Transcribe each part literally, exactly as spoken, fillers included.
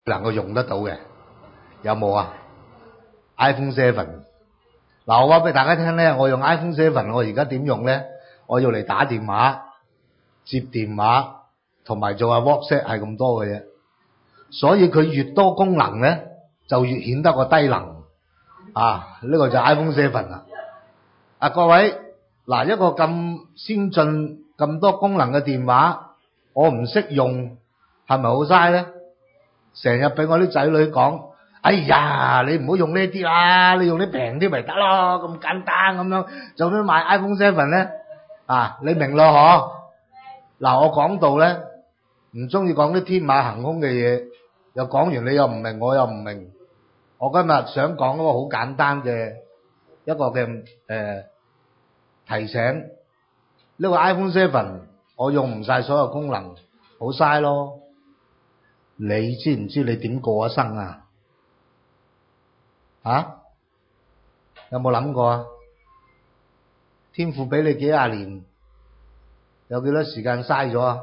能夠用得到嘅，有冇啊 ？iPhone 七嗱，我話俾大家聽咧，我用 iPhone 七，我而家點用咧？我要嚟打電話、接電話同埋做下 WhatsApp 係咁多嘅啫。所以佢越多功能咧，就越顯得個低能啊！呢、這個就係 iPhone 七啦。啊，各位嗱，一個咁先進、咁多功能嘅電話，我唔識用，係咪好嘥咧？成日俾我啲仔女講，哎呀，你唔好用呢啲啦，你用啲平啲咪得咯，咁簡單咁樣，做咩買 iPhone 七咧？啊，你明咯嗬？嗱，我講到咧，唔中意講啲天馬行空嘅嘢，又講完你又唔明，我又唔明。我今日想講一個好簡單嘅一個嘅誒、呃、提醒，呢、這個 iPhone 七我用唔晒所有功能，好嘥咯。你知唔知你點過一生啊？啊？有冇諗過啊？天父俾你幾廿年，有幾多時間嘥咗啊？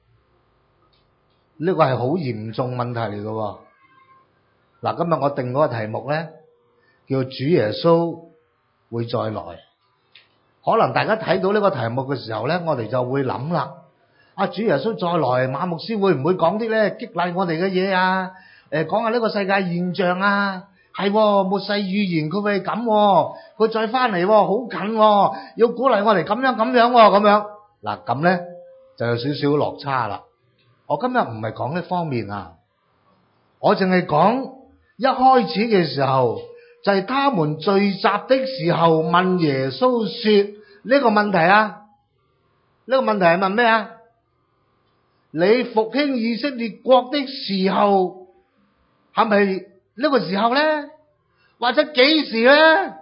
呢個係好嚴重問題嚟嘅。嗱，今日我定嗰個題目咧，叫主耶穌會再來。可能大家睇到呢個題目嘅時候咧，我哋就會諗啦。啊！主耶穌再來，馬牧師會唔會講啲咧激勵我哋嘅嘢啊？誒，講下呢個世界現象啊，係末世預言佢會咁，佢再翻嚟好近，要鼓勵我哋咁樣咁樣咁樣。嗱，咁咧就有少少落差啦。我今日唔係講呢方面啊，我淨係講一開始嘅時候就係他們聚集的時候問耶穌說呢個問題啊，呢個問題係問咩啊？你復興以色列國的時候係咪呢個時候咧？或者幾時咧？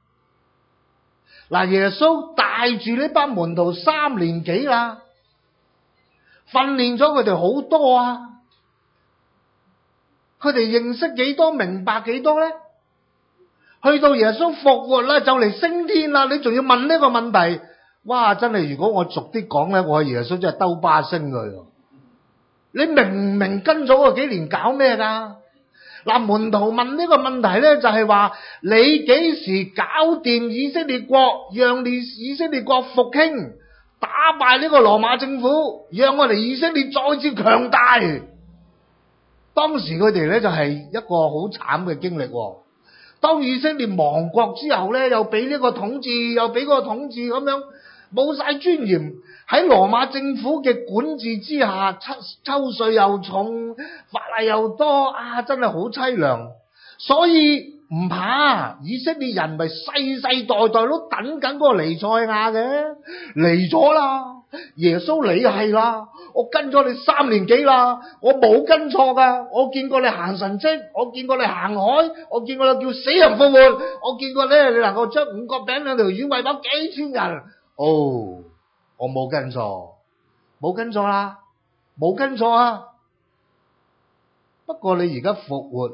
嗱，耶穌帶住呢班門徒三年幾啦，訓練咗佢哋好多啊，佢哋認識幾多，明白幾多咧？去到耶穌復活啦，就嚟升天啦，你仲要問呢個問題？哇！真係如果我俗啲講咧，我係耶穌真係兜巴星㗎。你明唔明跟咗嗰幾年搞咩噶？嗱，門徒問呢個問題咧，就係話你幾時搞掂以色列國，讓你以色列國復興，打敗呢個羅馬政府，讓我哋以色列再次強大。當時佢哋咧就係一個好慘嘅經歷。當以色列亡國之後咧，又俾呢個統治，又俾個統治咁樣，冇晒尊嚴。喺羅馬政府嘅管治之下，抽抽稅又重，法例又多，啊，真係好淒涼。所以唔怕，以色列人咪世世代代都等緊嗰個彌賽亞嘅，嚟咗啦。耶穌你係啦，我跟咗你三年幾啦，我冇跟錯噶，我見過你行神蹟，我見過你行海，我見過你叫死人復活，我見過咧你能夠將五個餅兩條魚餵飽幾千人。哦。我冇跟錯，冇跟錯啦，冇跟錯啊！不過你而家復活，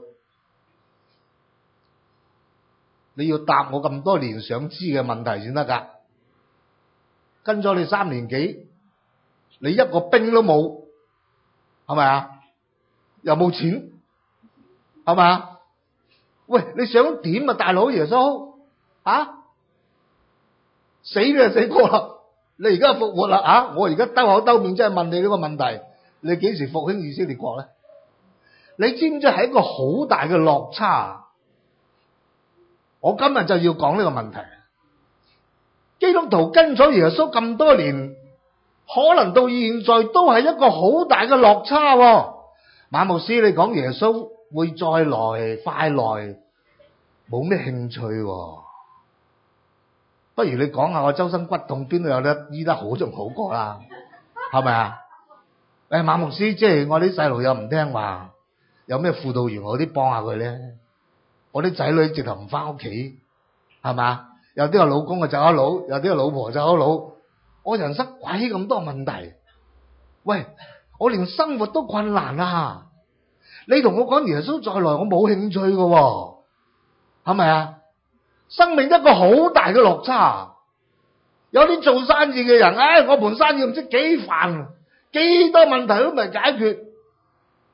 你要答我咁多年想知嘅問題先得噶。跟咗你三年幾，你一個兵都冇，係咪啊？又冇錢，係咪啊？喂，你想點啊，大佬耶穌啊？死你就死過啦！你而家復活啦啊！我而家兜口兜面真係問你呢個問題，你幾時復興以色列國咧？你知唔知係一個好大嘅落差？我今日就要講呢個問題。基督徒跟咗耶穌咁多年，可能到現在都係一個好大嘅落差。馬牧師，你講耶穌會再來快來，冇咩興趣。不如你講下我周身骨痛邊度有得醫得好仲好過啦，係咪啊？誒，馬牧師，即係我啲細路又唔聽話，有咩輔導員我啲幫下佢咧？我啲仔女直頭唔翻屋企，係咪？有啲個老公啊走咗佬，有啲個老婆走咗佬，我人生鬼咁多問題。喂，我連生活都困難啊！你同我講耶穌再來，我冇興趣㗎，係咪啊？生命一個好大嘅落差，有啲做生意嘅人，唉、哎，我盤生意唔知幾煩，幾多問題都未解決。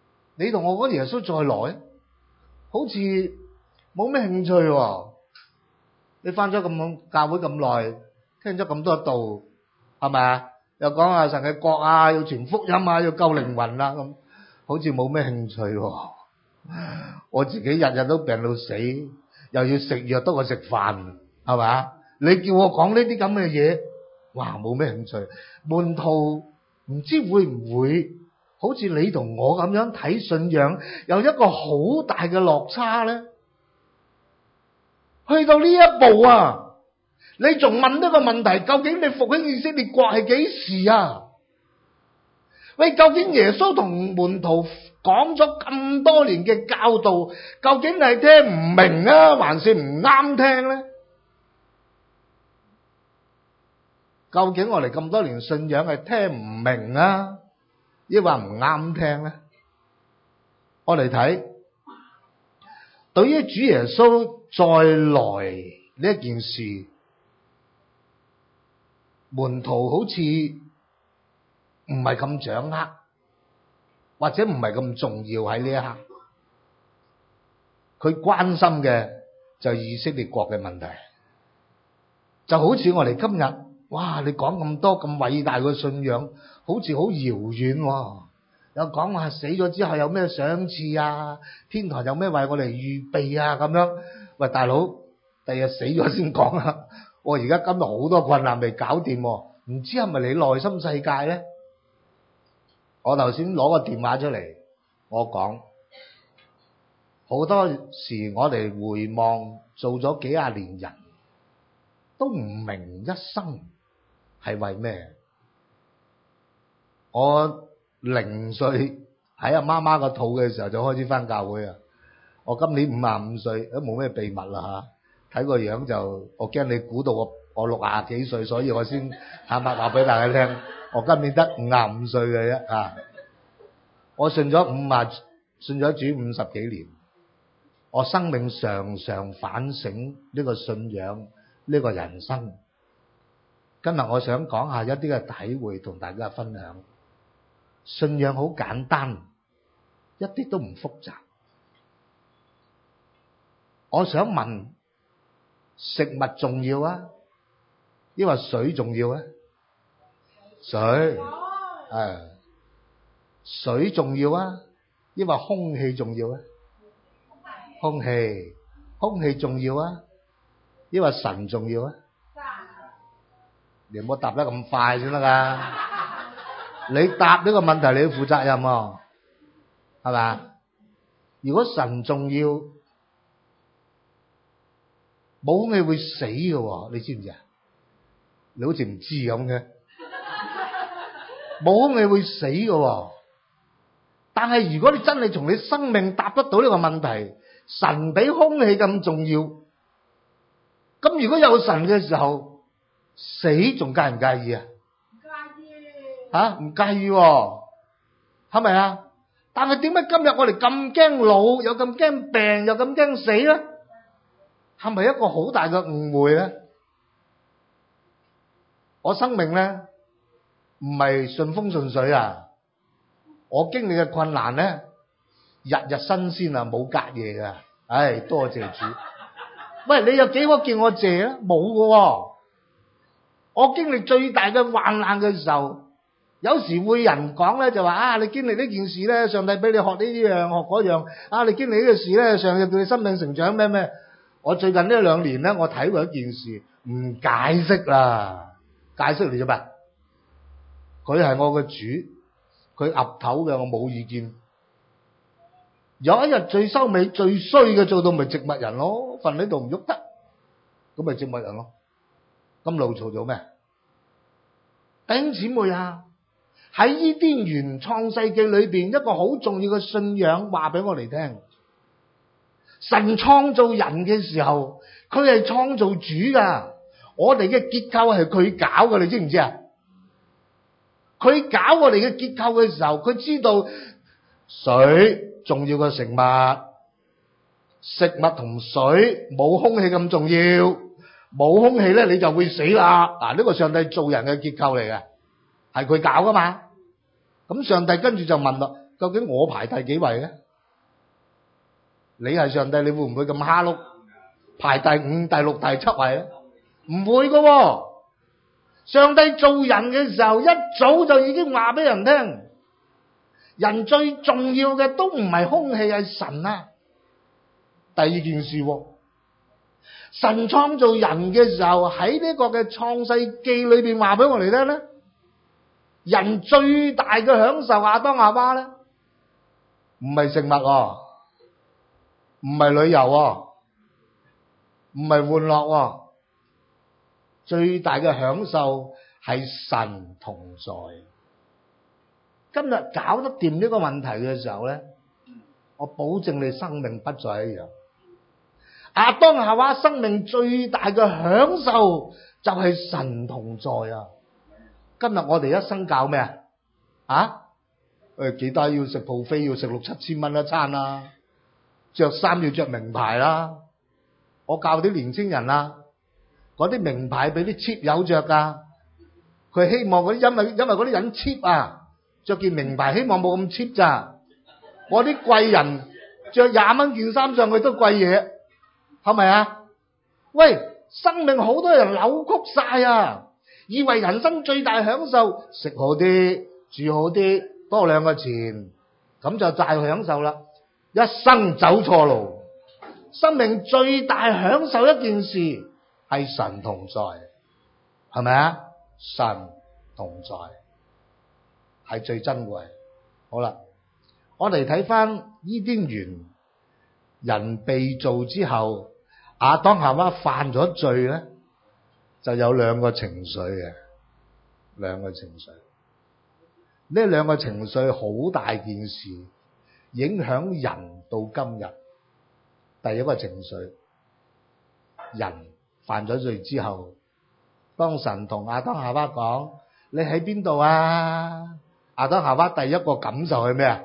你同我講耶穌再來，好似冇咩興趣喎。你翻咗咁教會咁耐，聽咗咁多道，係咪啊？又講啊神嘅國啊，要傳福音啊，要救靈魂啊，咁好似冇咩興趣喎。我自己日日都病到死，又要食藥多過食飯，係咪啊？你叫我講呢啲咁嘅嘢，哇，冇咩興趣。門徒唔知會唔會好似你同我咁樣睇信仰有一個好大嘅落差咧？去到呢一步啊，你仲問一個問題，究竟你復興以色列國係幾時啊？喂，究竟耶穌同門徒講咗咁多年嘅教導，究竟係聽唔明啊，還是唔啱聽咧？究竟我哋咁多年信仰係聽唔明啊，抑或唔啱聽咧？我哋睇，對於主耶穌再來呢一件事，門徒好似唔係咁掌握，或者唔係咁重要喺呢一刻。佢關心嘅就係以色列國嘅問題，就好似我哋今日，哇！你講咁多咁偉大嘅信仰，好似好遙遠喎。有講話死咗之後有咩賞賜啊，天堂有咩為我哋預備啊咁樣。喂，大佬，第日死咗先講啊！我而家今日好多困難未搞掂，唔知係咪你內心世界咧？我頭先攞個電話出嚟，我講好多時我哋回望做咗幾廿年人，都唔明一生係為咩。我零歲喺阿媽媽個肚嘅時候就開始返教會啊！我今年五十五歲都冇咩秘密啦嚇，睇個樣就我驚你估到我我六廿幾歲，所以我先坦白話俾大家聽，我今年得五十五歲嘅啫啊！我信咗五十信咗主五十幾年，我生命常常反省呢個信仰呢個人生。今日我想講下一啲嘅體會同大家分享。信仰好簡單，一啲都唔複雜。我想問，食物重要啊，抑或水重要啊？水，係水重要啊，抑或空氣重要啊？空氣，空氣重要啊，抑或神重要啊？你唔好答得咁快先得㗎。你答呢個問題，你要負責任喎，係咪？如果神重要，冇空氣會死嘅喎，你知唔知啊？你好似唔知咁嘅，冇空氣會死嘅喎。但係如果你真係從你生命答得到呢個問題，神比空氣咁重要，咁如果有神嘅時候，死仲介唔介意啊？吓，唔介意喎，係咪啊？但係點解今日我哋咁驚老，又咁驚病，又咁驚死咧？係咪一個好大嘅誤會咧？我生命咧唔係順風順水啊！我經歷嘅困難咧，日日新鮮啊，冇隔夜噶。唉，多謝主。喂，你有幾個叫我謝啊？冇㗎喎。我經歷最大嘅患難嘅時候，有時會人講咧就話啊，你經歷呢件事咧，上帝俾你學呢樣學嗰樣啊，你經歷呢個事咧，上帝叫你生命成長咩咩。我最近呢兩年咧，我睇過一件事，唔解釋啦，解釋嚟做咩？佢係我嘅主，佢岌頭嘅，我冇意見。有一日最收尾最衰嘅做到咪植物人咯，瞓喺度唔喐得，咁咪植物人咯。咁怒嘈做咩？弟兄姊妹啊！喺伊甸園創世記裏邊，一個好重要嘅信仰話俾我哋聽，神創造人嘅時候，佢係創造主噶，我哋嘅結構係佢搞噶，你知唔知啊？佢搞我哋嘅結構嘅時候，佢知道水重要過食物，食物同水冇空氣咁重要，冇空氣咧你就會死啦。嗱，呢個上帝造人嘅結構嚟嘅，係佢搞噶嘛。咁上帝跟住就問啦， 究竟我排第幾位咧？你係上帝，你會唔會咁蝦碌排第五、第六、第七位咧？唔會噶喎。上帝做人嘅時候，一早就已經話俾人聽，人最重要嘅都唔係空氣，係神啊。第二件事，神創造人嘅時候，喺呢個嘅創世記裏邊話俾我哋聽咧，人最大嘅享受亞當夏娃咧，唔係食物喎，唔係旅遊喎，唔係玩樂喎，最大嘅享受係神同在。今日搞得掂呢個問題嘅時候咧，我保證你生命不再一樣。亞當夏娃生命最大嘅享受就係神同在啊！今日我哋一生搞咩啊？啊？誒，記得要食 buffet，要食六七千蚊一餐啦，着衫要着名牌啦。我教啲年青人啊，嗰啲名牌俾啲 cheap 友着噶，佢希望嗰啲因為因為嗰啲人 cheap 啊，着件名牌希望冇咁 cheap 咋。我啲貴人着廿蚊件衫上去都貴嘢。係咪啊？喂，生命好多人扭曲晒啊！以為人生最大享受食好啲、住好啲、多兩個錢，咁就大享受啦。一生走錯路，生命最大享受一件事係神同在，係咪啊？神同在係最珍貴。好啦，我哋睇翻伊甸園，人被造之後，亞當夏娃犯咗罪咧，就有兩個情緒嘅，兩個情緒。呢兩個情緒好大件事，影響人到今日。第一個情緒，人犯咗罪之後，當神同亞當夏娃講：你喺邊度啊？亞當夏娃第一個感受係咩啊？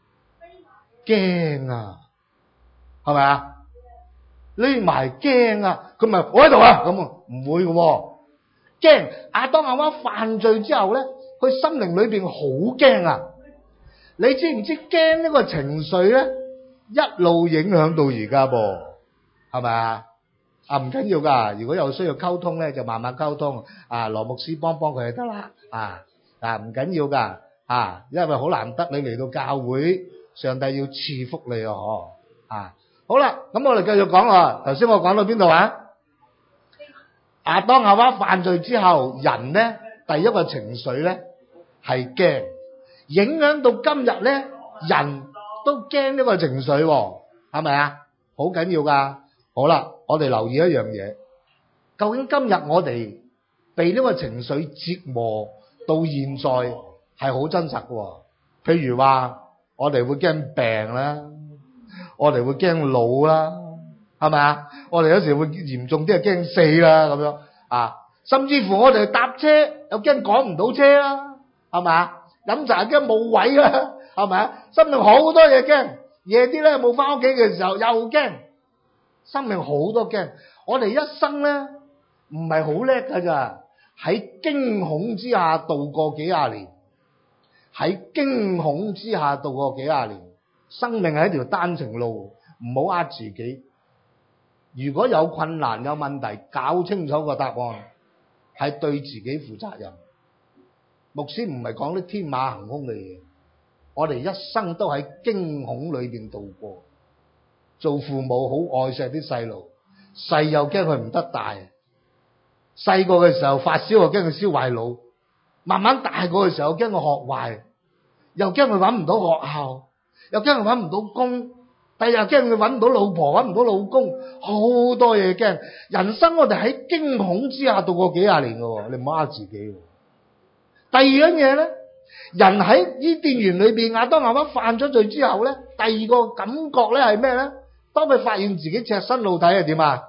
驚啊，係咪啊？匿埋驚啊！佢咪我喺度啊？咁啊唔會嘅喎，驚。亞當夏娃犯罪之後咧，佢心靈裏邊好驚啊！你知唔知驚呢個情緒咧，一路影響到而家噃，係咪啊？啊唔緊要噶，如果有需要溝通咧，就慢慢溝通。啊，羅牧師幫幫佢就得啦。啊啊唔緊要噶，啊，因為好難得你嚟到教會，上帝要賜福你啊！嗬啊！好啦，咁我哋繼續講啦。頭先我講到邊度啊？亞當夏娃犯罪之後，人咧第一個情緒咧係驚，影響到今日咧，人都驚呢個情緒，係咪啊？好緊要噶。好啦，我哋留意一樣嘢，究竟今日我哋被呢個情緒折磨到現在係好真實嘅。譬如話，我哋會驚病啦。我哋會驚老啦，係咪啊？我哋有時會嚴重啲係驚死啦咁樣啊，甚至乎我哋搭車又驚趕唔到車啦，係咪啊？飲茶驚冇位啦，係咪啊？生命好多嘢驚，夜啲咧冇翻屋企嘅時候又驚，生命好多驚。我哋一生咧唔係好叻噶咋，喺驚恐之下度過幾廿年，喺驚恐之下度過幾廿年。生命係一條單程路，唔好呃自己。如果有困難有問題，搞清楚個答案，係對自己負責任。牧師唔係講啲天馬行空嘅嘢，我哋一生都喺驚恐裏邊度過。做父母好愛錫啲細路，細又驚佢唔得大，細個嘅時候發燒又驚佢燒壞腦，慢慢大個嘅時候驚佢學壞，又驚佢搵唔到學校。又驚佢搵唔到工，第日驚佢搵唔到老婆，搵唔到老公，好多嘢驚。人生我哋喺驚恐之下度過幾廿年嘅，你唔好呃自己。第二樣嘢咧，人喺伊甸園裏邊，亞當夏娃犯咗罪之後咧，第二個感覺咧係咩咧？當佢發現自己赤身露體係點啊？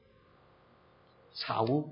醜。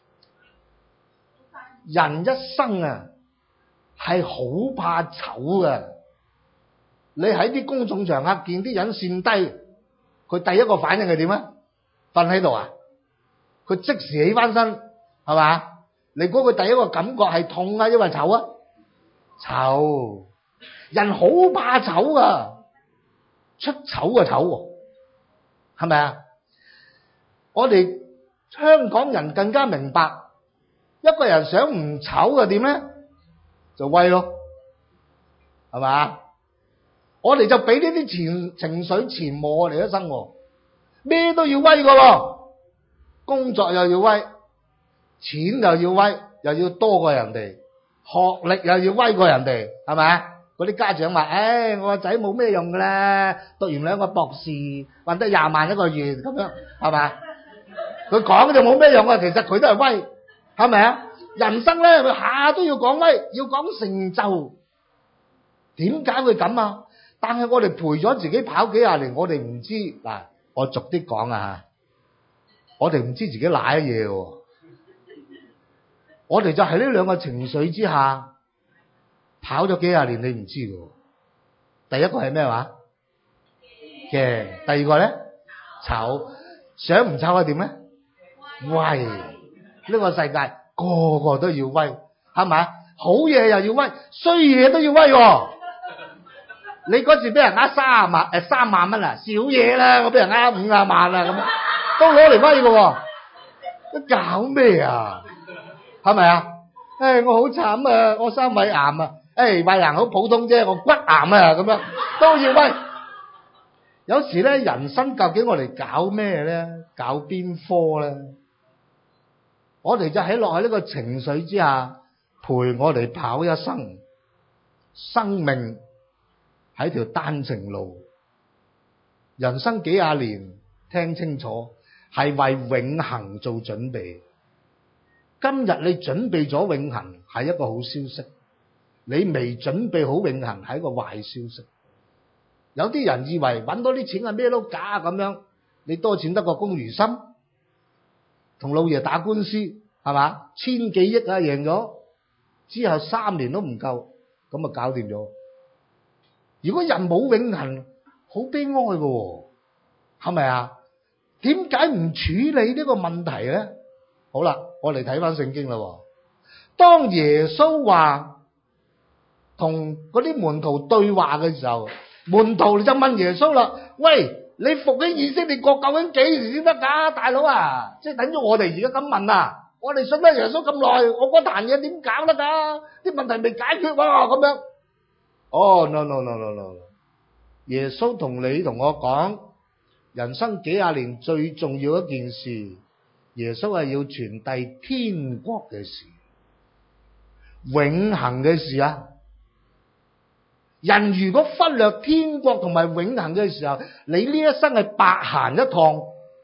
人一生啊係好怕醜嘅。你喺啲公眾場合見啲人跣低，佢第一個反應係點啊？瞓喺度啊？佢即時起翻身，係嘛？你估佢第一個感覺係痛啊，因為醜啊？醜。 人好怕醜噶，出醜嘅醜，係咪啊？我哋香港人更加明白，一個人想唔醜嘅點咧，就威咯，係咪？我哋就俾呢啲情情緒纏磨我哋一生，咩都要威噶喎，工作又要威，錢又要威，又要多過人哋，學歷又要威過人哋，係咪？嗰啲家長話：，唉、哎，我個仔冇咩用噶啦，讀完兩個博士，搵得廿萬一個月咁樣，係咪？佢講就冇咩用啊，其實佢都係威，係咪啊？人生咧，佢下都要講威，要講成就。點解會咁啊？但係我哋陪咗自己跑幾廿年，我哋唔知嗱，我逐啲講啊，我哋唔知自己賴嘢喎。我哋就喺呢兩個情緒之下跑咗幾廿年，你唔知嘅。第一個係咩話？嘅，第二個咧醜，想唔醜係點咧？威！呢個世界個個都要威，係咪？好嘢又要威，衰嘢都要威喎。你嗰次俾人呃三萬誒三萬蚊啊，少嘢啦！我俾人呃五啊萬啊，咁都攞嚟威嘅，都搞咩啊？係咪啊？誒，我好慘啊！我生胃癌啊！誒，胃癌好普通啫，我骨癌啊，咁樣都要威。有時咧，人生究竟我哋搞咩咧？搞邊科咧？我哋就喺落喺呢個情緒之下，陪我哋跑一生，生命喺條單程路，人生幾廿年，聽清楚，係為永恆做準備。今日你準備咗永恆，係一個好消息；你未準備好永恆，係一個壞消息。有啲人以為搵多啲錢係咩都假咁樣，你多錢得個龔如心，同老爺打官司係嘛，千幾億啊贏咗，之後三年都唔夠，咁啊搞掂咗。如果人冇永恆，好悲哀㗎，係咪啊？點解唔處理呢個問題咧？好啦，我哋睇翻聖經啦。當耶穌話同嗰啲門徒對話嘅時候，門徒就問耶穌啦：，喂，你復興以色列國究竟幾時先得噶，大佬啊？即係等於我哋而家咁問啊！我哋信咗耶穌咁耐，我嗰壇嘢點搞得噶？啲問題未解決喎，咁樣。哦 no no no no no， 耶穌同你同我講，人生幾廿年最重要一件事，耶穌係要傳遞天國嘅事，永恆嘅事啊！人如果忽略天國同埋永恆嘅時候，你呢一生係白行一趟。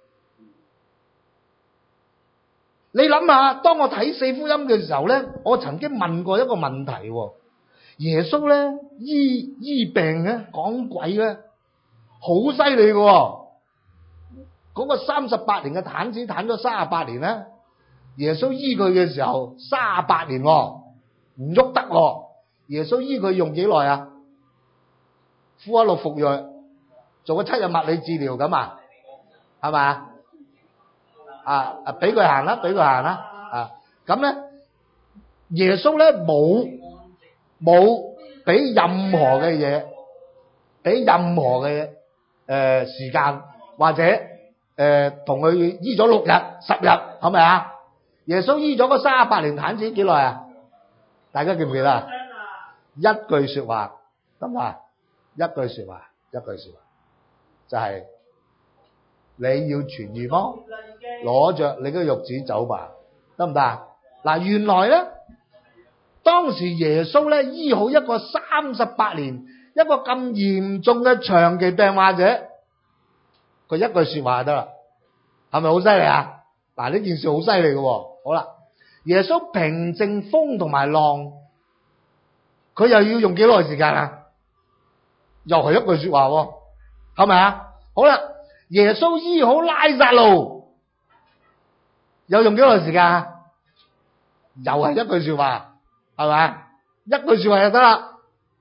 你諗下，當我睇四福音嘅時候咧，我曾經問過一個問題，耶穌咧醫醫病咧講鬼咧，好犀利嘅。嗰個三十八年嘅癱子癱咗三十八年咧，耶穌醫佢嘅時候三十八年唔喐得。耶穌醫佢用幾耐啊？敷一路服藥，做個七日物理治療咁啊，係咪啊？啊啊，俾佢行啦，俾佢行啦啊！咁咧，耶穌咧冇冇俾任何嘅嘢，俾任何嘅誒時間或者誒同佢醫咗六日十日，係咪啊？耶穌醫咗個三十八年癱子幾耐啊？大家記唔記得啊？一句說話得唔得啊？一句說話，一句說話就係、是、你要痊愈麼？攞着你嘅褥子走吧，得唔得啊？嗱，原來咧，當時耶穌咧醫好一個三十八年一個咁嚴重嘅長期病患者，佢一句說話就得啦，係咪好犀利啊？嗱，呢件事好犀利嘅。好啦，耶穌平靜風同埋浪，佢又要用幾耐時間啊？又係一句說話，係咪啊？好啦，耶穌醫好拉撒路，又用幾耐時間啊？又係一句說話，係咪？一句說話就得啦。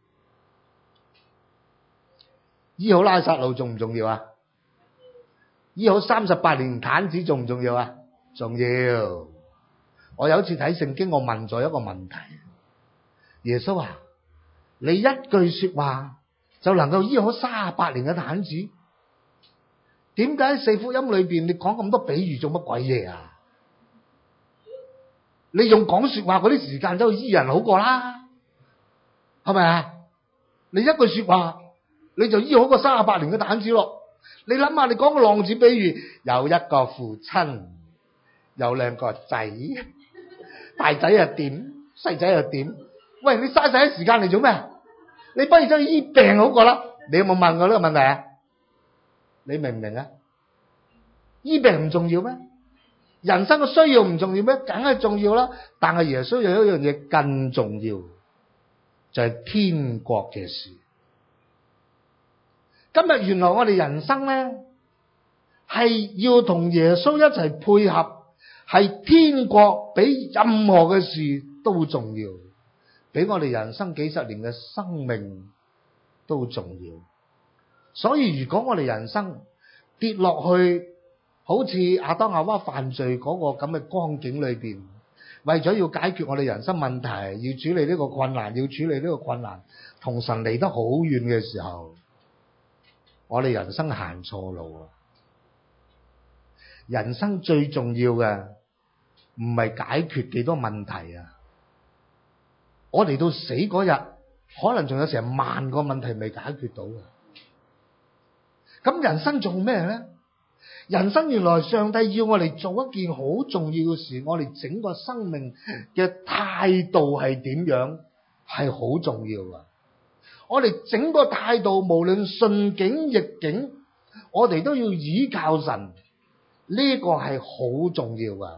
醫好拉撒路重唔重要啊？醫好三十八年癱子重唔重要啊？重要。我有一次睇聖經，我問咗一個問題，耶穌啊， 你一句說話就能夠醫好三十八年嘅癱子？點解四福音裏邊你講咁多比喻做乜鬼嘢啊？你用講說話嗰啲時間都醫人好過啦，係咪啊？你一句說話你就醫好個三十八年嘅癱子咯。你諗下，你講個浪子比喻，有一個父親，有兩個仔，大仔又點，細仔又點？喂，你嘥晒啲時間嚟做咩？你不如走去醫病好過啦。你有冇問過呢個問題啊？你明唔明啊？醫病唔重要咩？人生嘅需要唔重要咩？梗係重要啦。但係耶穌有一樣嘢更重要，就係天國嘅事。今日原來我哋人生咧係要同耶穌一齊配合，係天國比任何嘅事都重要，比我哋人生幾十年嘅生命都重要。所以如果我哋人生跌落去好似亞當夏娃犯罪嗰個咁嘅光景裏邊，為咗要解決我哋人生問題，要處理呢個困難，要處理呢個困難，同神離得好遠嘅時候，我哋人生行錯路啊！人生最重要嘅唔係解決幾多問題啊！我哋到死嗰日，可能仲有成萬個問題未解決到啊！咁人生做咩咧？人生原來上帝要我哋做一件好重要嘅事，我哋整個生命嘅態度係點樣，係好重要啊！我哋整個態度，無論順境逆境，我哋都要倚靠神，呢個係好重要噶。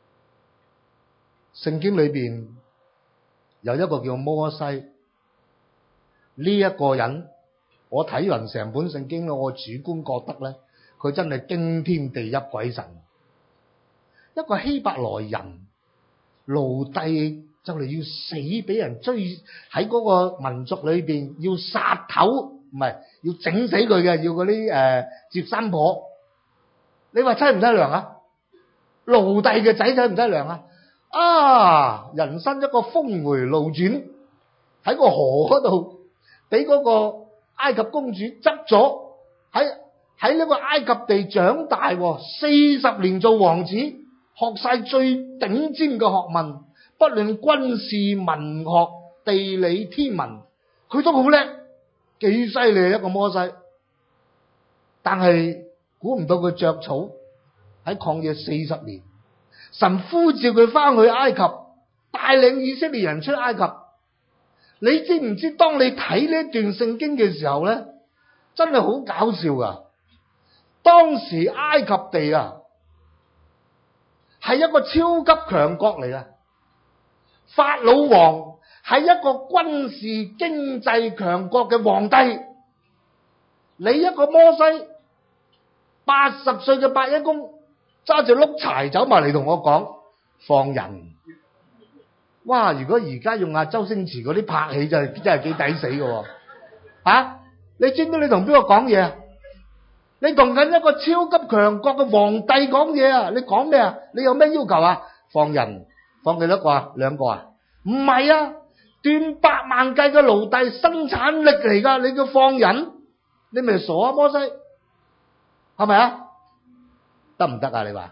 聖經裏邊有一個叫摩西，呢一個人，我睇完成本聖經咧，我主觀覺得咧，佢真係驚天地泣鬼神。一個希伯來人奴隸，就嚟要死，俾人追喺嗰個民族裏邊要殺頭，唔係要整死佢嘅，要嗰啲誒接生婆。你話淒唔淒涼啊？奴隸嘅仔淒唔淒涼啊？啊！人生一個峰回路轉，喺個河嗰度俾嗰個埃及公主執咗，喺喺呢個埃及地長大，四十年做王子，學晒最頂尖嘅學問。不論軍事、文學、地理、天文，佢都好叻，幾犀利一個摩西。但係估唔到佢着草喺曠野四十年，神呼召佢翻去埃及，帶領以色列人出埃及。你知唔知當你睇呢段聖經嘅時候咧，真係好搞笑噶。當時埃及地啊，係一個超級強國嚟嘅。法老王係一個軍事經濟強國嘅皇帝，你一個摩西八十歲嘅伯一公揸住碌柴走埋嚟同我講放人，哇！如果而家用阿周星馳嗰啲拍戲就真係幾抵死嘅，啊！你知唔知你同邊個講嘢啊？你同緊一個超級強國嘅皇帝講嘢啊！你講咩啊？你有咩要求啊？放人。放幾多個啊？兩個啊？唔係啊，斷百萬計嘅奴隸生產力嚟噶，你叫放人？你咪傻啊，摩西，係咪啊？得唔得啊？你話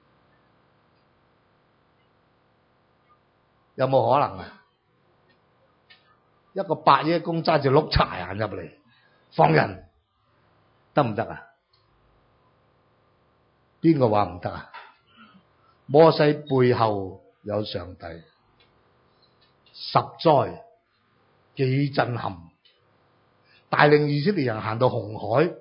有冇可能啊？一個伯爺公揸住碌柴行入嚟放人，得唔得啊？邊個話唔得啊？摩西背後有上帝，十災幾震撼，帶領以色列人行到紅海，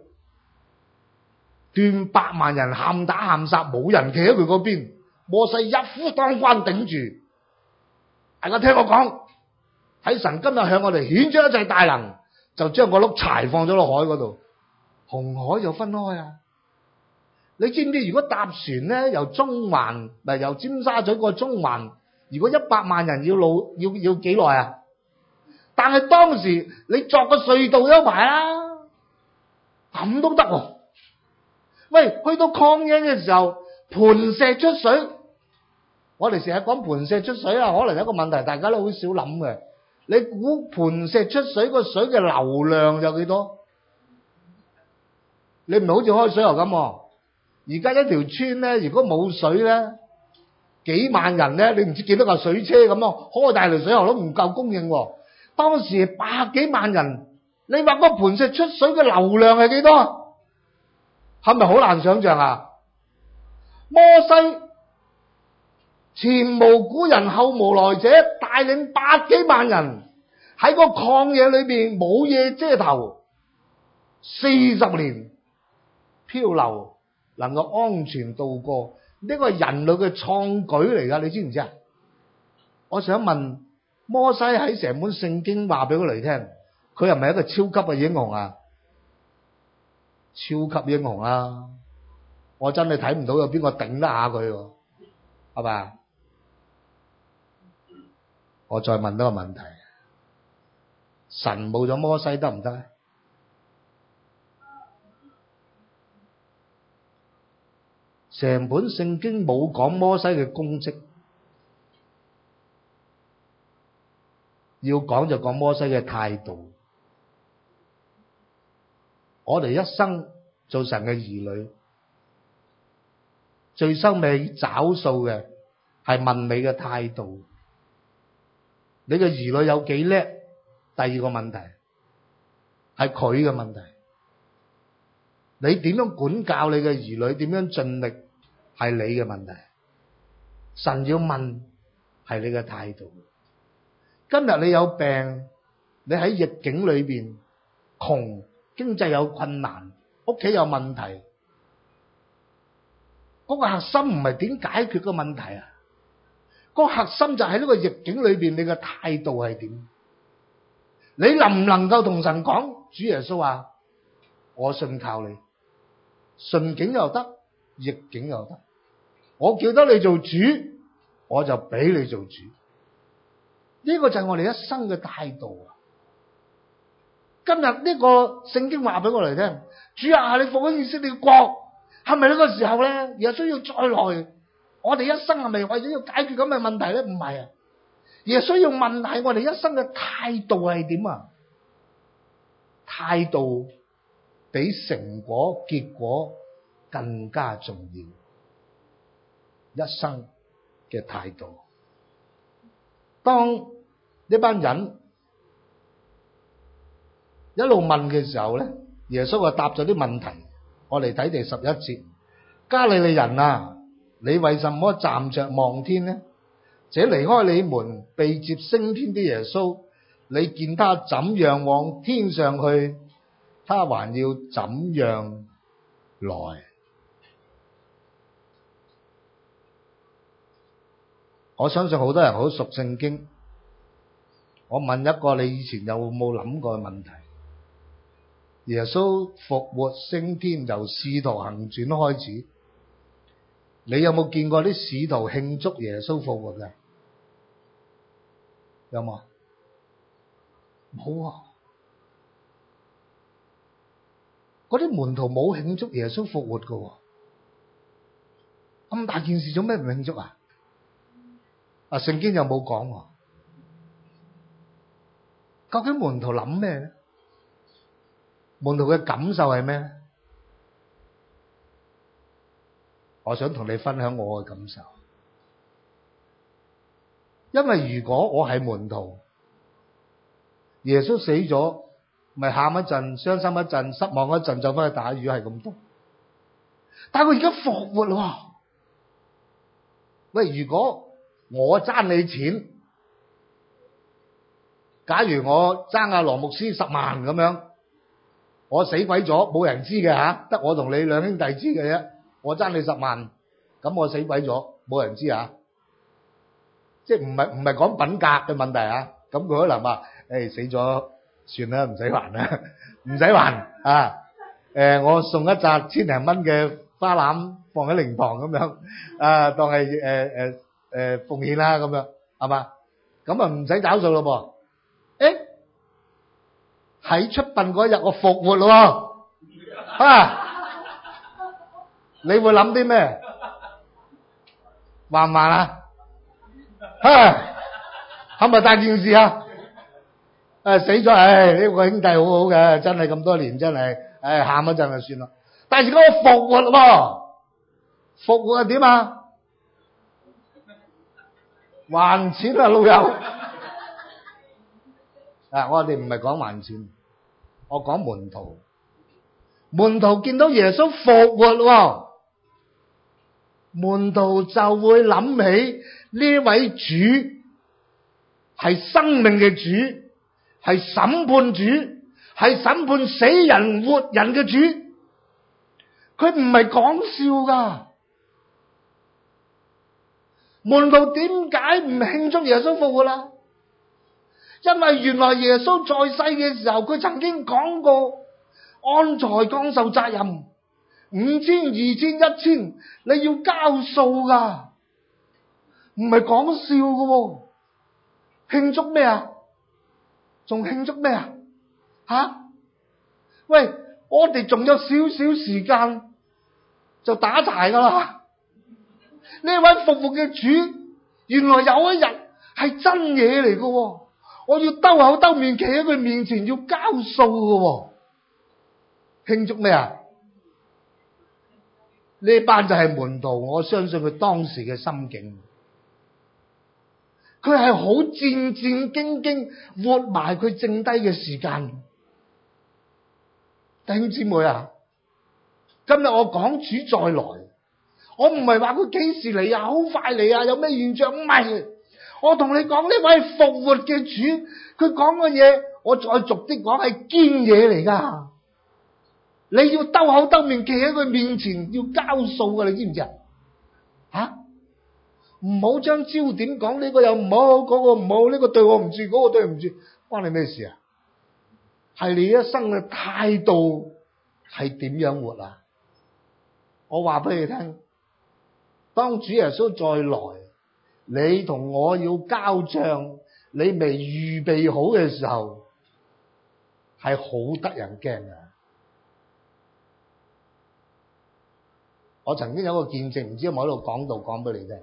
斷百萬人喊打喊殺，冇人企喺佢嗰邊，摩西一夫當關頂住。大家聽我講，喺神今日向我哋顯出一切大能，就將個碌柴放咗落海嗰度，紅海就分開啊！你知唔知如果搭船咧，由中環嗱由尖沙咀過中環，如果一百萬人要路要要幾耐啊？但係當時你鑿個隧道都埋啦，咁都得喎。喂，去到曠野嘅時候，盤石出水，我哋成日講盤石出水啊，可能有一個問題大家都好少諗嘅。 你估盤石出水個水嘅流量有幾多？你唔係好似開水喉咁，而家一條村咧，如果冇水咧，幾萬人咧，你唔知幾多架水車咁咯，開大條水喉都唔夠供應。當時百幾萬人，你話個盤石出水嘅流量係幾多？係咪好難想象啊？摩西前無古人後無來者，帶領百幾萬人喺個曠野裏邊冇嘢遮頭，四十年漂流，能夠安全度過，呢個係人類嘅創舉嚟噶，你知唔知啊？我想問摩西喺成本聖經話俾我哋聽，佢係咪一個超級嘅英雄啊？超級英雄啊！我真係睇唔到有邊個頂得下佢，係咪？我再問多個問題：神冇咗摩西得唔得？成本聖經冇講摩西嘅功績，要講就講摩西嘅態度。我哋一生做神嘅兒女，最收尾找數嘅係問你嘅態度。你嘅兒女有幾叻？第二個問題係佢嘅問題。你點樣管教你嘅兒女？點樣盡力？係你嘅問題。神要問係你嘅態度。今日你有病，你喺逆境裏邊窮，經濟有困難，屋企有問題，嗰個核心唔係點解決個問題啊？嗰個核心就喺呢個逆境裏邊，你嘅態度係點？你能唔能夠同神講，主耶穌啊，我信靠你，順境又得，逆境又得，我叫得你做主，我就俾你做主。呢個就係我哋一生嘅態度啊！今日呢個聖經話俾我哋聽，主啊，你復興以色列國，係咪呢個時候咧？又需要再來？我哋一生係咪為咗要解決咁嘅問題咧？唔係啊，而係需要問係我哋一生嘅態度係點啊？態度比成果結果更加重要。一生嘅態度。當呢班人一路問嘅時候咧，耶穌就答咗啲問題。我嚟睇第十一節，加利利人啊，你為什麼站着望天呢？這離開你們被接升天的耶穌，你見他怎樣往天上去，他還要怎樣來？我相信好多人好熟聖經。我問一個你以前有冇諗過嘅問題：耶穌復活升天，由使徒行傳開始，你有冇見過啲使徒慶祝耶穌復活嘅？有冇？冇啊！嗰啲門徒冇慶祝耶穌復活㗎，咁大件事做咩唔慶祝啊？啊，聖經有冇講？究竟門徒諗咩咧？門徒嘅感受係咩咧？我想同你分享我嘅感受。因為如果我係門徒，耶穌死咗，咪喊一陣，傷心一陣，失望一陣，就翻去打魚，係咁多。但係佢而家復活喎。喂，如果我爭你錢，假如我爭阿羅牧師十萬咁樣，我死鬼咗，冇人知嘅吓，得我同你兩兄弟知嘅啫。我爭你十萬，咁我死鬼咗，冇人知啊。即係唔係唔係講品格嘅問題啊。咁佢可能話：誒，死咗算啦，唔使還啦，唔使還啊。誒，我送一紮千零蚊嘅花籃放喺靈堂咁樣啊，當係誒誒誒奉獻啦咁樣，係嘛？咁啊唔使找數咯噃。誒，喺出殯嗰日我復活咯，啊！你會諗啲咩？還唔還啊？啊，係咪大件事啊？ 誒死咗，唉呢個兄弟好好嘅，真係咁多年真係，唉喊一陣就算啦。但係而家我復活喎，復活係點啊？還錢啊老友！啊，我哋唔係講還錢，我講門徒。門徒見到耶穌復活喎，門徒就會諗起呢位主係生命嘅主，係審判主，係審判死人活人嘅主。佢唔係講笑噶。門徒點解唔慶祝耶穌復活啦？因為原來耶穌在世嘅時候，佢曾經講過安財降受責任，五千、二千、一千，你要交數噶，唔係講笑噶。慶祝咩啊？仲慶祝咩啊？吓？喂，我哋仲有少少時間就打柴噶啦。呢位復活嘅主，原來有一日係真嘢嚟噶。我要兜口兜面企喺佢面前，要交數噶。慶祝咩啊？呢班就係門徒，我相信佢當時嘅心境。佢係好戰戰兢兢活埋佢剩低嘅時間。弟兄姊妹啊，今日我講主再來，我唔係話佢幾時嚟啊，好快嚟啊，有咩現象？唔係，我同你講呢位復活嘅主，佢講嘅嘢，我再逐啲講係堅嘢嚟噶。你要兜口兜面企喺佢面前，要交數噶，你知唔知啊？吓，唔好將焦點講呢個又唔好，嗰個唔好，呢個對我唔住，嗰個對唔住，關你咩事啊？係你一生嘅態度係點樣活啊？我話俾你聽，當主耶穌再來，你同我要交賬，你未預備好嘅時候，係好得人驚啊！我曾經有個見證，唔知有冇喺度講道講俾你聽。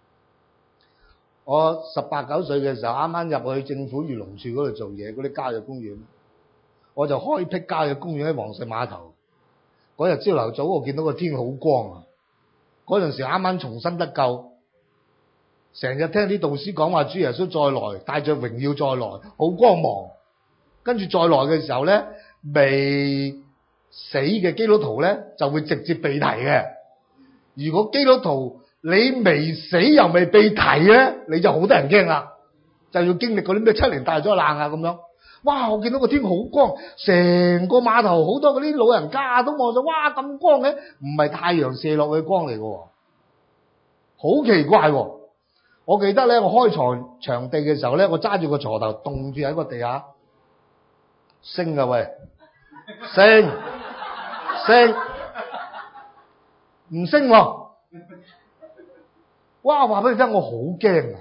我十八九歲嘅時候，啱啱入去政府漁農處嗰度做嘢，嗰啲郊野公園，我就開闢郊野公園喺黃石碼頭。嗰日朝頭早，我見到個天好光啊！嗰陣時啱啱重生得救，成日聽啲導師講話主耶穌再來，帶着榮耀再來，好光芒。跟住再來嘅時候咧，未死嘅基督徒咧就會直接被提嘅。如果基督徒你未死又未被提咧，你就好得人驚啦，就要經歷嗰啲咩七年大災難啊咁樣。哇！我見到個天好光，成個碼頭好多嗰啲老人家都望咗，哇咁光嘅，唔係太陽射落去光嚟嘅，好奇怪喎！我記得咧，我開場場地嘅時候咧，我揸住個鋤頭，凍住喺個地下升噶喂，升升唔升喎！哇！話俾你聽，我好驚啊！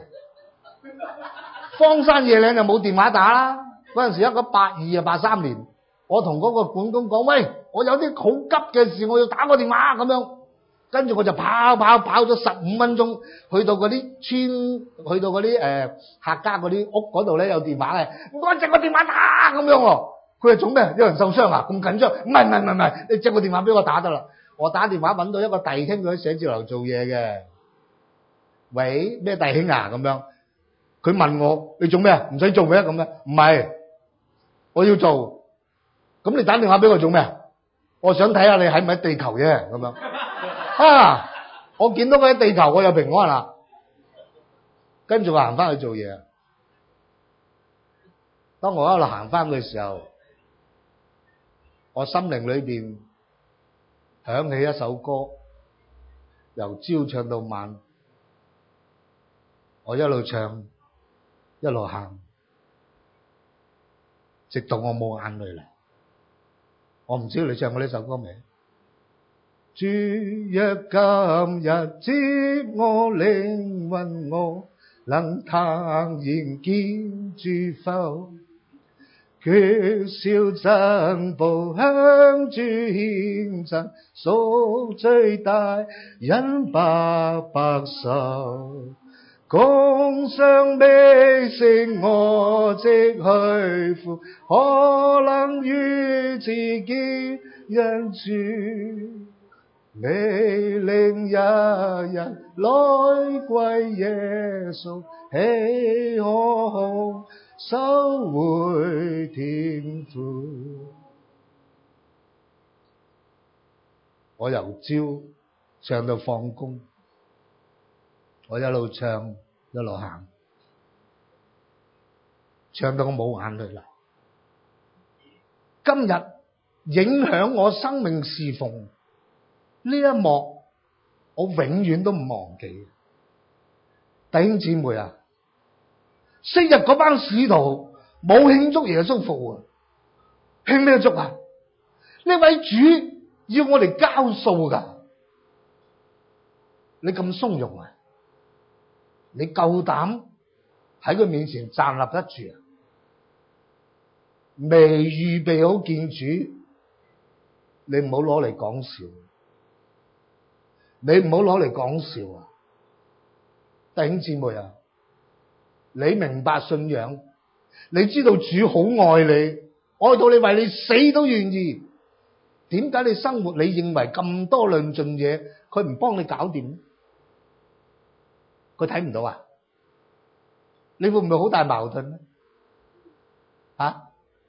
荒山野嶺就冇電話打啦。嗰陣時一九八二啊八三年，我同嗰個管工講：喂，我有啲好急嘅事，我要打個電話咁樣。跟住我就跑跑跑咗十五分鐘，去到嗰啲村，去到嗰啲誒客家嗰啲屋嗰度咧，有電話嘅，唔該借個電話打咁樣喎。佢係做咩？有人受傷啊？咁緊張？唔係唔係唔係唔係，你借個電話俾我打得啦。我打電話揾到一個弟兄，佢喺寫字樓做嘢嘅。喂，咩弟兄啊？咁樣，佢問我：你做咩？唔使做咩咁樣？唔係。我要做，咁你打電話俾我做咩？我想睇下你喺唔喺地球啫，咁樣啊！我見到佢喺地球，我有平安啦。跟住我行翻去做嘢。當我一路行翻嘅時候，我心靈裏邊響起一首歌，由朝唱到晚，我一路唱，一路行。直到我冇眼淚啦，我唔知道你唱過呢首歌未？主若今日接我靈魂，我能坦然見主否？缺少珍寶向主獻贈，贖罪大恩白白受。 共嘗美食我即去付，可能與自己人住，你令一日來歸耶穌，豈可收回天父。我由朝唱到放工，我一路唱一路行，唱到我冇眼淚啦。今日影響我生命侍奉呢一幕，我永遠都唔忘記。弟兄姊妹啊，昔日嗰班使徒冇慶祝耶穌復活，慶咩祝啊？呢位主要我哋交數噶，你咁鬆容啊？你夠膽喺佢面前站立得住啊？未預備好見主，你唔好攞嚟講笑，你唔好攞嚟講笑啊！弟兄姊妹啊，你明白信仰，你知道主好愛你，愛到你為你死都願意。點解你生活你認為咁多論盡嘢，佢唔幫你搞掂？佢睇唔到啊？你會唔會好大矛盾咧？啊？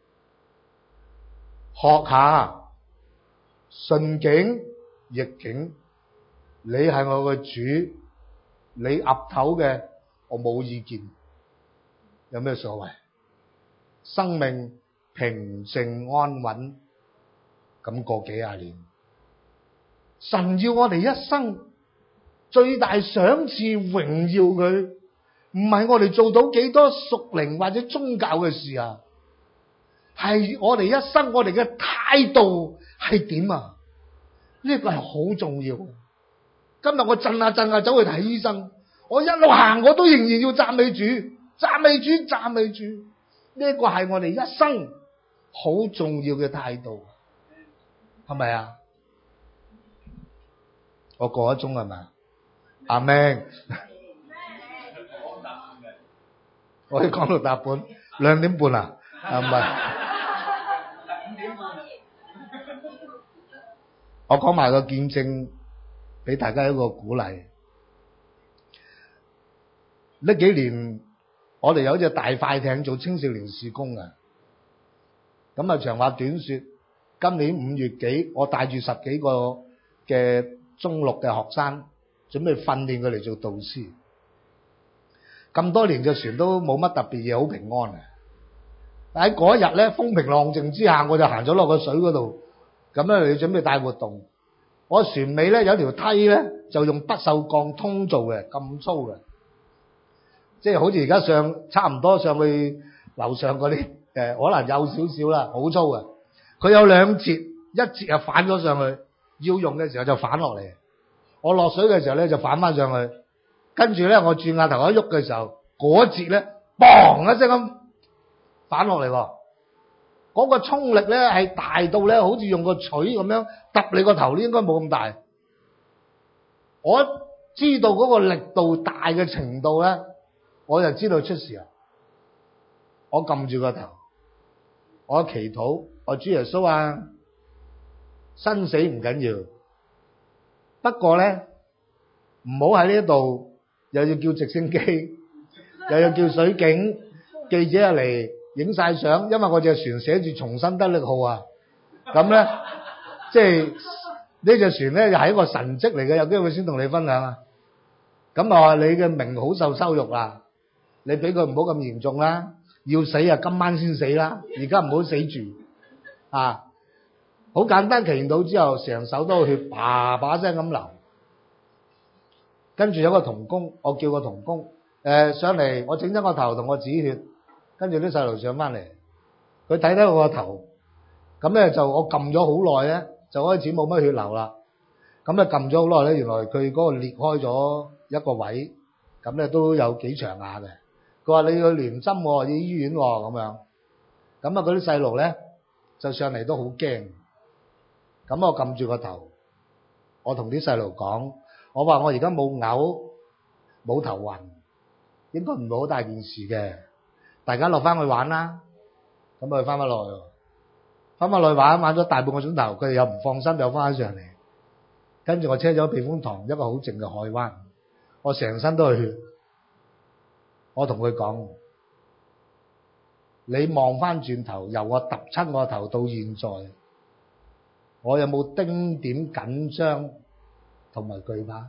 學下順境逆境，你係我嘅主，你岌頭嘅，我冇意見，有咩所謂？生命平靜安穩，咁過幾廿年，神要我哋一生最大賞賜榮耀佢，唔係我哋做到幾多屬靈或者宗教嘅事啊，係我哋一生我哋嘅態度係點啊？呢個係好重要。今日我震下震下走去睇醫生，我一路行我都仍然要讚美主，讚美主，讚美主。呢個係我哋一生好重要嘅態度，係咪啊？我過一鐘係咪？阿們，我要講到達半兩點半啊？係咪？我講埋個見證俾大家一個鼓勵。呢幾年我哋有一隻大快艇做青少年事工啊，咁啊長話短說，今年五月幾，我帶住十幾個嘅中六嘅學生，準備訓練佢嚟做導師。咁多年隻船都冇乜特別嘢，好平安啊！但喺嗰一日咧，風平浪靜之下，我就行咗落個水嗰度。咁咧，你準備帶活動，我船尾咧有條梯咧，就用不鏽鋼通做嘅，咁粗嘅，即係好似而家上差唔多上去樓上嗰啲誒，可能有少少啦，好粗嘅。佢有兩節，一節啊反咗上去，要用嘅時候就反落嚟。我落水嘅時候咧就反翻上去，跟住咧我轉下頭一喐嘅時候，嗰節咧嘣一聲咁反落嚟喎。嗰個衝力咧係大到咧，好似用個錘咁樣揼你個頭，應該冇咁大。我知道嗰個力度大嘅程度咧，我就知道出事啦。我撳住個頭，我祈禱，我主耶穌啊，生死唔緊要，不過咧唔好喺呢度又要叫直升機，又要叫水警，記者入嚟影晒相，因為我隻船寫住重新得力號啊，咁咧即係呢隻船咧又係一個神蹟嚟嘅，有機會先同你分享啊。咁啊，你嘅名好受羞辱啦，你俾佢唔好咁嚴重啦，要死啊今晚先死啦，而家唔好死住啊！好簡單，祈禱到之後，成手都血，叭叭聲咁流。跟住有個童工，我叫個童工誒、呃、上嚟，我整咗個頭同我止血。跟住啲細路上翻嚟，佢睇睇我個頭，咁咧就我撳咗好耐咧，就開始冇乜血流啦。咁咧撳咗好耐咧，原來佢嗰個裂開咗一個位，咁咧都有幾長下嘅。佢話你要連針喎，要醫院喎咁樣。咁啊嗰啲細路咧就上嚟都好驚。咁我撳住個頭，我同啲細路講，我話我而家冇嘔，冇頭暈， 應該唔係好大件事嘅。大家落翻去玩啦，咁佢翻返落去，翻返落去玩玩咗大半個鐘頭，佢哋又唔放心，又翻上嚟。跟住我車咗避風塘，一個好靜嘅海灣，我成身都係血。我同佢講：你望翻轉頭，由我揼親我頭到現在，我有冇丁點緊張同埋懼怕？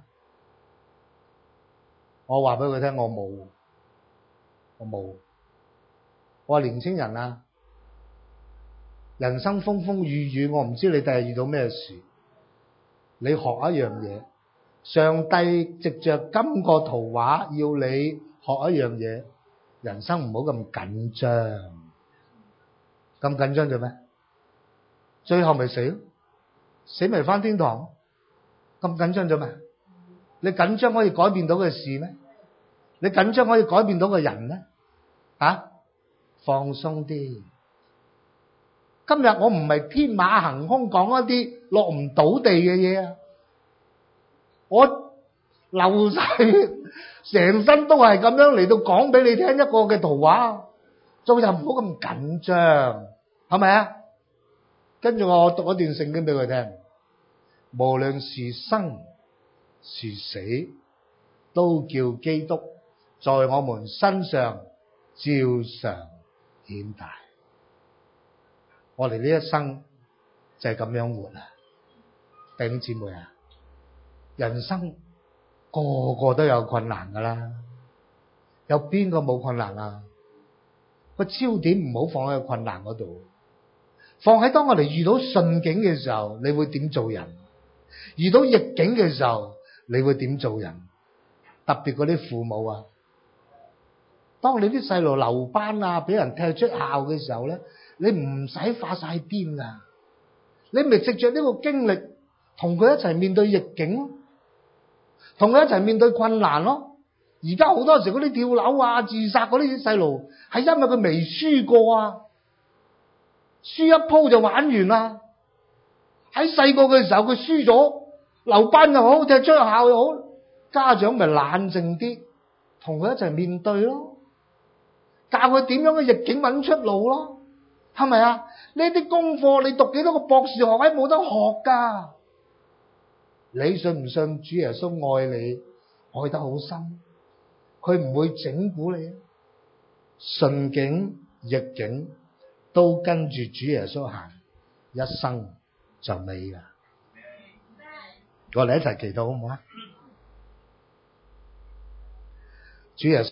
我話俾佢聽，我冇，我冇。我話年青人啊，人生風風雨雨，我唔知你第日遇到咩事。你學一樣嘢，上帝藉着今個圖畫要你學一樣嘢，人生唔好咁緊張。咁緊張做咩？最後咪死咯，死咪返天堂。咁緊張做咩？你緊張可以改變到嘅事咩？你緊張可以改變到嘅人咩？啊？放鬆啲。今日我唔係天馬行空講一啲落唔到地嘅嘢啊！我流晒成身都係咁樣嚟到講俾你聽一個嘅圖畫，做人唔好咁緊張，係咪啊？跟住我讀一段聖經俾佢聽，無論是生是死，都叫基督在我們身上照常顯大。我哋呢一生就係咁樣活啊，弟兄姊妹啊，人生個個都有困難噶啦，有邊個冇困難啊？個焦點唔好放喺困難嗰度，放喺當我哋遇到順境嘅時候，你會點做人？遇到逆境嘅時候，你會點做人？特別嗰啲父母啊，當你啲細路留班啊，俾人踢出校嘅時候咧，你唔使發晒癲噶，你咪藉着呢個經歷，同佢一齊面對逆境，同佢一齊面對困難咯。而家好多時嗰啲跳樓啊、自殺嗰啲細路，係因為佢未輸過啊，輸一鋪就玩完啦。喺細個嘅時候佢輸咗，留班又好，踢出校又好，家長咪冷靜啲，同佢一齊面對咯，教佢點樣嘅逆境揾出路咯。係咪啊？呢啲功課你讀幾多個博士學位冇得學噶？你信唔信主耶穌愛你，愛得好深？佢唔會整蠱你，順境逆境都跟住主耶穌行，一生就美噶。我哋一齊祈禱好唔好啊？主耶穌。